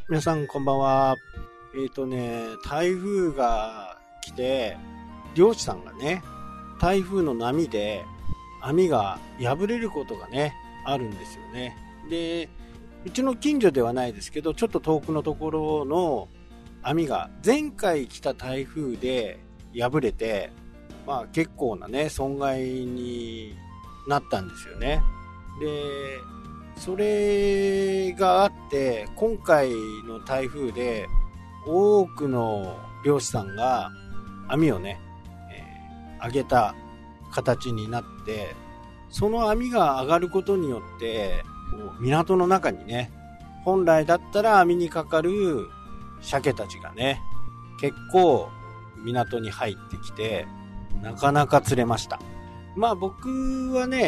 皆さんこんばんは。台風が来て、漁師さんがね、台風の波で網が破れることがね、あるんですよね。で、うちの近所ではないですけど、ちょっと遠くのところの網が前回来た台風で破れて、結構なね、損害になったんですよね。で、それがあって、今回の台風で多くの漁師さんが網をね、上げた形になって、その網が上がることによって、港の中にね、本来だったら網にかかる鮭たちがね、結構港に入ってきて、なかなか釣れました。僕はね、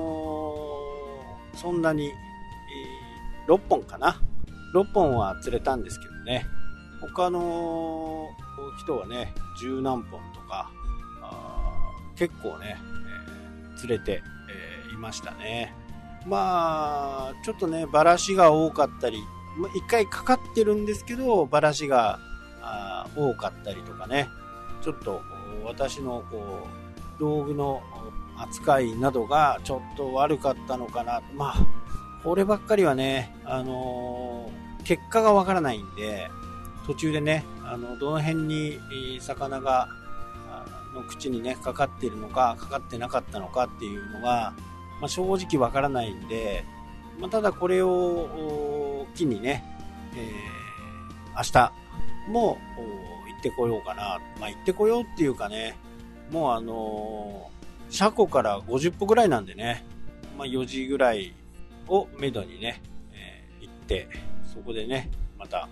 そんなに、6本かな。6本は釣れたんですけどね。他の人はね、10何本とか、結構ね、釣れて、いましたね。ちょっとね、バラシが多かったり、一回かかってるんですけど、バラシが多かったりとかね、ちょっと私の道具の扱いなどがちょっと悪かったのかな。こればっかりはね、結果がわからないんで、途中でね、どの辺に魚がの口にね、かかっているのか、かかってなかったのかっていうのが、正直わからないんで、ただこれを機にね、明日も行ってこようかな。行ってこようっていうかね、もう車庫から50歩ぐらいなんでね、4時ぐらいをめどにね、行って、そこでね、また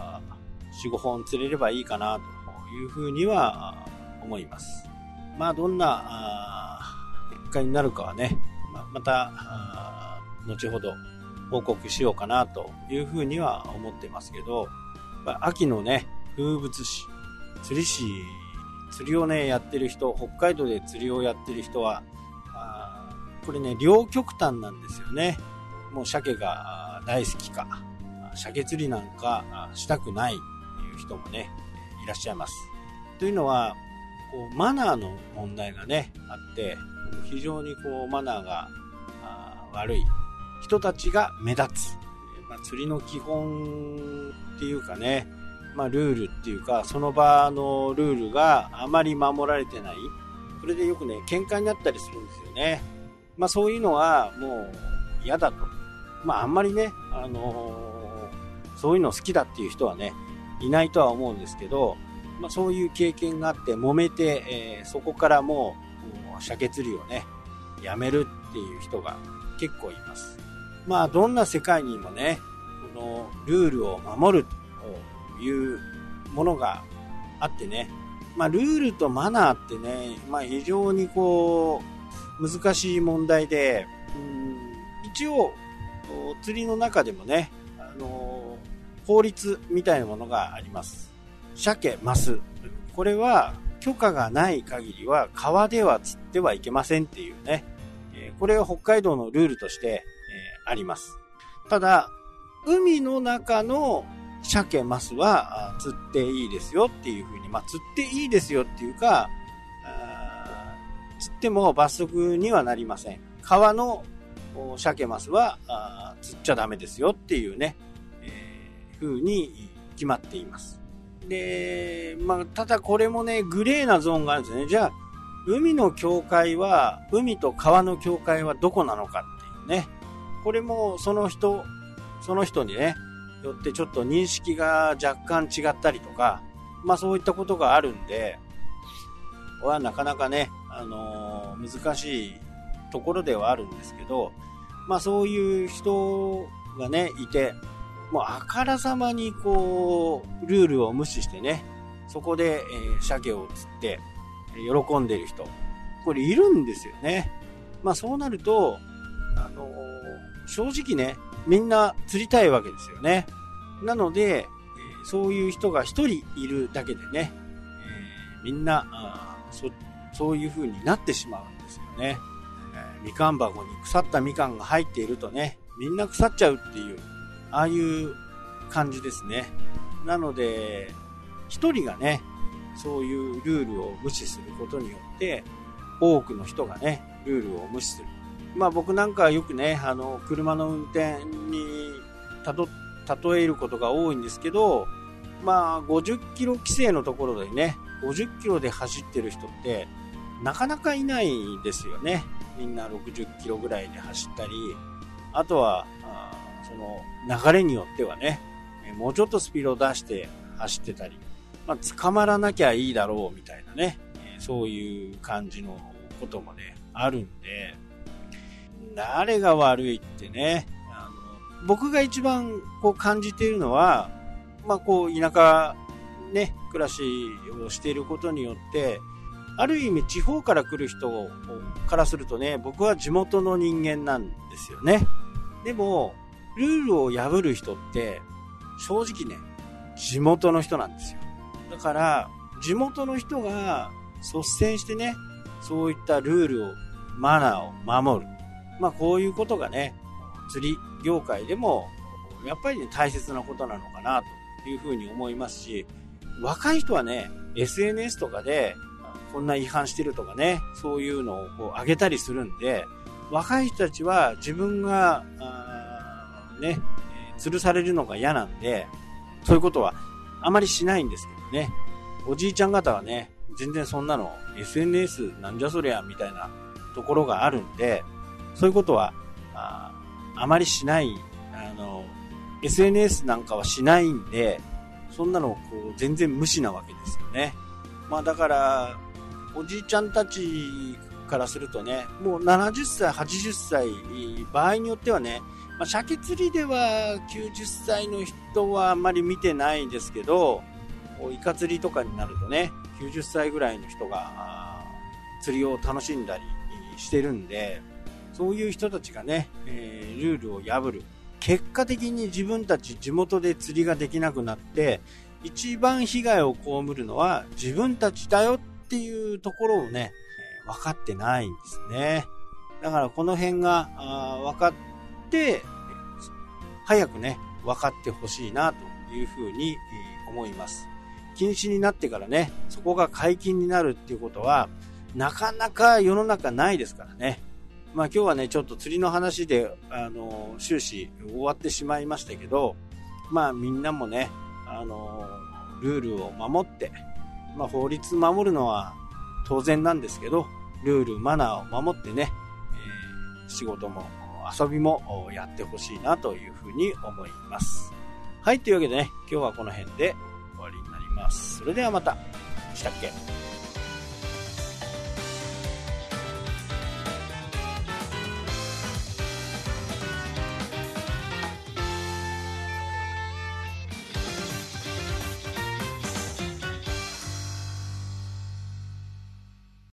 4、5本釣れればいいかなというふうには思います。どんな結果になるかはね、また後ほど報告しようかなというふうには思ってますけど、秋のね、風物詩、釣り師、釣りをね、やってる人、北海道で釣りをやってる人は、これね、両極端なんですよね。もう鮭が大好きか、鮭釣りなんかしたくないという人もね、いらっしゃいます。というのは、マナーの問題がね、あって、非常にマナーが悪い人たちが目立つ。釣りの基本っていうかね、ルールっていうか、その場のルールがあまり守られてない。それでよくね、喧嘩になったりするんですよね。そういうのはもう嫌だと。あんまりね、そういうの好きだっていう人はね、いないとは思うんですけど、そういう経験があって揉めて、そこからもう鮭釣りをね、やめるっていう人が結構います。どんな世界にもね、このルールを守るというものがあってね、ルールとマナーってね、非常に難しい問題で、一応釣りの中でもね、法律みたいなものがあります。鮭、マス。これは許可がない限りは川では釣ってはいけませんっていうね、これは北海道のルールとして、あります。ただ、海の中の鮭、マスは釣っていいですよっていうふうに、釣っていいですよっていうか、釣っても罰則にはなりません。川の鮭、マスは釣っちゃダメですよっていうね、風に決まっています。で、ただこれもね、グレーなゾーンがあるんですね。じゃあ、海と川の境界はどこなのかっていうね。これもその人にね、よってちょっと認識が若干違ったりとか、そういったことがあるんで、はなかなかね、難しいところではあるんですけど、そういう人がね、いて、もうあからさまにルールを無視してね、そこで、鮭を釣って喜んでる人、これいるんですよね。そうなると、正直ね、みんな釣りたいわけですよね。なので、そういう人が一人いるだけでね、みんなそういう風になってしまうんですよね。みかん箱に腐ったみかんが入っているとね、みんな腐っちゃうっていう、ああいう感じですね。なので、一人がね、そういうルールを無視することによって、多くの人がね、ルールを無視する。僕なんかはよくね、車の運転に例えることが多いんですけど、50キロ規制のところでね、50キロで走ってる人って、なかなかいないですよね。みんな60キロぐらいで走ったり、あとは、その流れによってはね、もうちょっとスピードを出して走ってたり、捕まらなきゃいいだろうみたいなね、そういう感じのこともね、あるんで、誰が悪いってね、僕が一番こう感じているのは、こう田舎ね、暮らしをしていることによって、ある意味地方から来る人からするとね、僕は地元の人間なんですよね。でも、ルールを破る人って、正直ね、地元の人なんですよ。だから、地元の人が率先してね、そういったルールを、マナーを守る。こういうことがね、釣り業界でも、やっぱりね、大切なことなのかな、というふうに思いますし、若い人はね、SNS とかで、こんな違反してるとかね、そういうのをこう上げたりするんで、若い人たちは自分が、ね、吊るされるのが嫌なんで、そういうことはあまりしないんですけどね。おじいちゃん方はね、全然そんなの SNS なんじゃそりゃみたいなところがあるんで、そういうことは あまりしない、SNS なんかはしないんで、そんなのをこう全然無視なわけですよね。だからおじいちゃんたちからするとね、もう70歳80歳場合によってはね、鮭釣りでは90歳の人はあんまり見てないですけど、イカ釣りとかになるとね、90歳ぐらいの人が釣りを楽しんだりしてるんで、そういう人たちがね、ルールを破る。結果的に自分たち地元で釣りができなくなって、一番被害を被るのは自分たちだよっていうところをね、分かってないんですね。だからこの辺が分かって、早くね、分かってほしいなというふうに思います。禁止になってからね、そこが解禁になるっていうことは、なかなか世の中ないですからね。今日はね、ちょっと釣りの話で、終始終わってしまいましたけど、みんなもね、ルールを守って、法律守るのは当然なんですけど、ルール、マナーを守ってね、仕事も遊びもやってほしいなというふうに思います。はい、というわけでね、今日はこの辺で終わりになります。それではまた。したっけ？